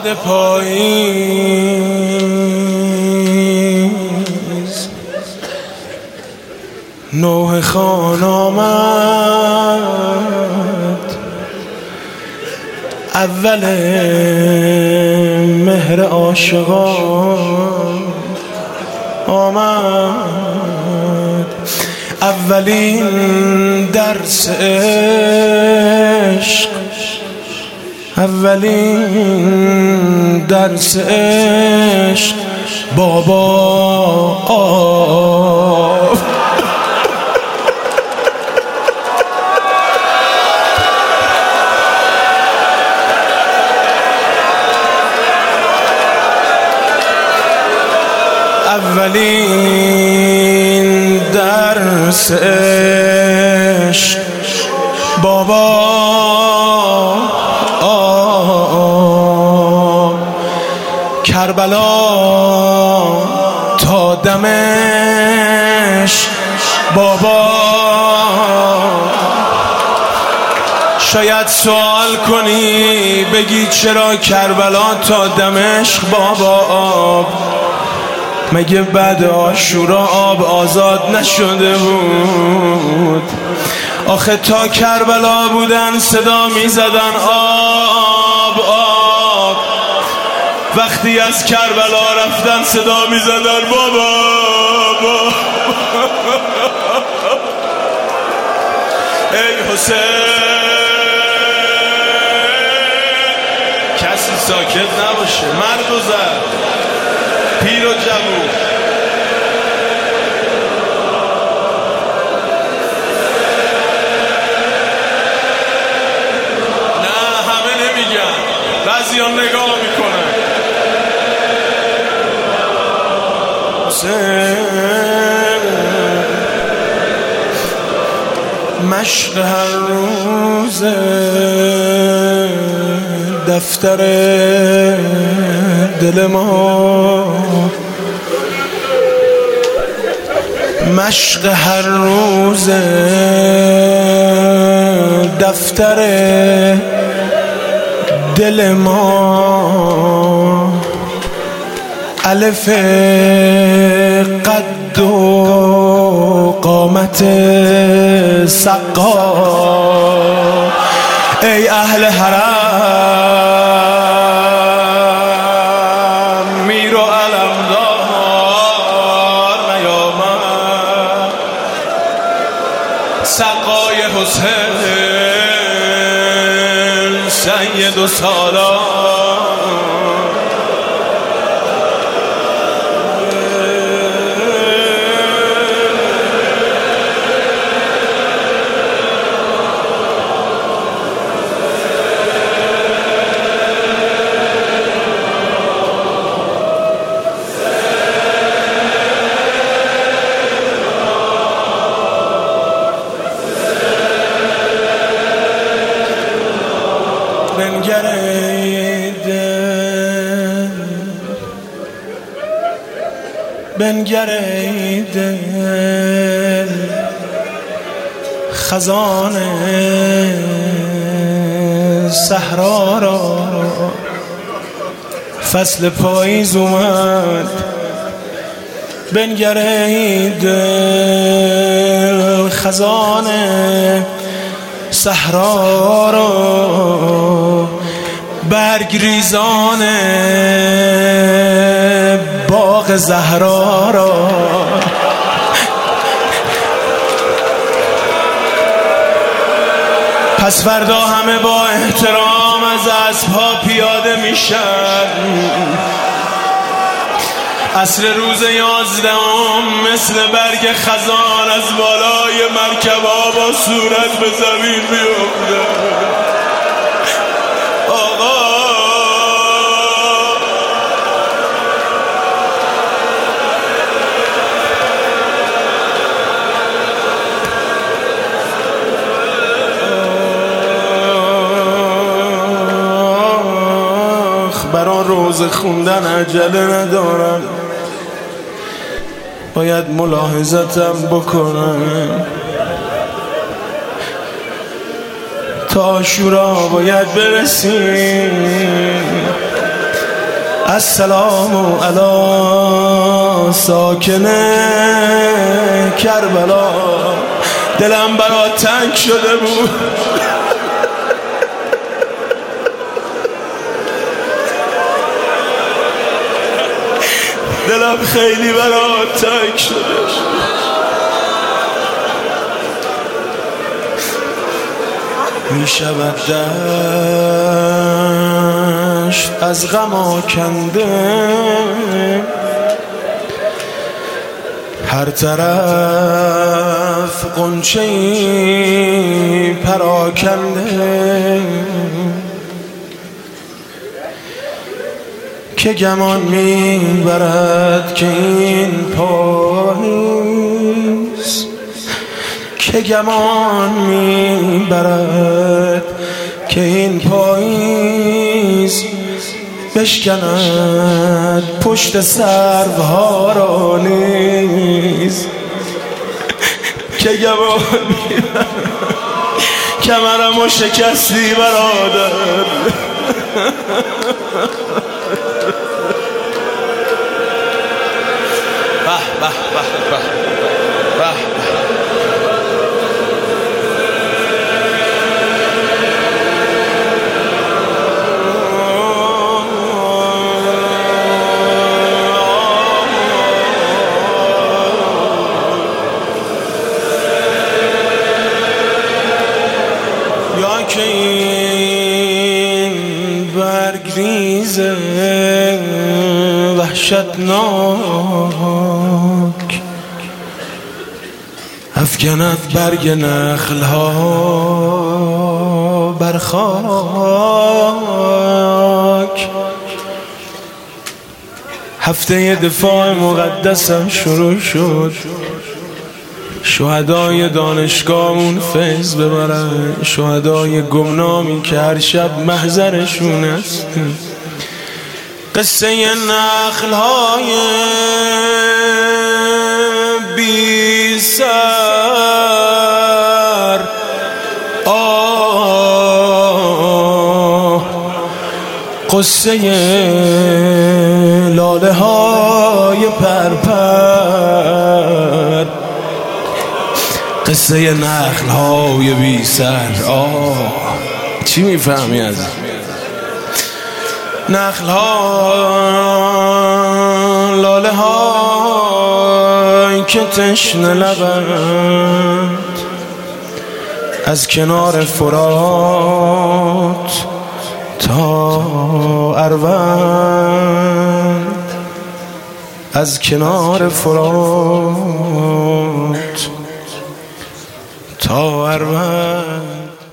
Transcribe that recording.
باد پاییز نوح خان آمد، اول مهر عاشقان آمد، اولین درس عشق، اولین درس عشق بابا اولین درس عشق بابا کربلا تا دمشق بابا. شاید سوال کنی بگی چرا کربلا تا دمشق بابا؟ مگه بعد عاشورا آب آزاد نشده بود؟ آخه تا کربلا بودن صدا می زدن آب آب، وقتی از کربلا رفتن صدا می زدن بابا بابا. ای حسین، کسی ساکت نباشه، مرد و زن، پیر و جوون. نه همه نمیگن، بعضی ها نگاه میکنن. مشق هر روز دفتر دل ما، مشق هر روز دفتر دل ما، الف قد و قامت سقا. ای اهل حرم میر و علمدار نیامد، سقای حسین سید و سالار. بنگرید خزان صحرا را، فصل پاییز اومد. بنگرید خزان صحرا را، برگریزان باغ زهرا را. پس فردا همه با احترام از اسب‌ها پیاده میشن. عصر روز 11 مثل برگ خزان از بالای مرکب‌ها با صورت به زمین میفته. برای روز خوندن عجله ندارم، باید ملاحظتم بکنم. تا عاشورا باید برسیم، السلام علی ساکن کربلا. دلم برات تنگ شده بود، دلم خیلی برات تنگ شده. می شود دشت از غم آکنده، هر طرف غنچه‌ای پراکنده، که گمان میبرد که این پاییز، که گمان میبرد که این پاییز بشکند پشت سروها را نیز، که گمان میبرد کمرمو شکستی برادر. به به به به به. یا که این برگریز وحشتناک افکند برگ نخلها بر خاک. هفته دفاع مقدسم شروع شد، شهدای دانشگاهمون فیض ببرن، شهدای گمنامی که هر شب محضرشون است. قصه نخل‌های بی سر، قصه لاله های پرپر، قصه نخل های بی سر. چی میفهمی از نخل ها؟ لاله های که تشنه لبند، از کنار فرات تا اروند، از کنار فرات تا اروند.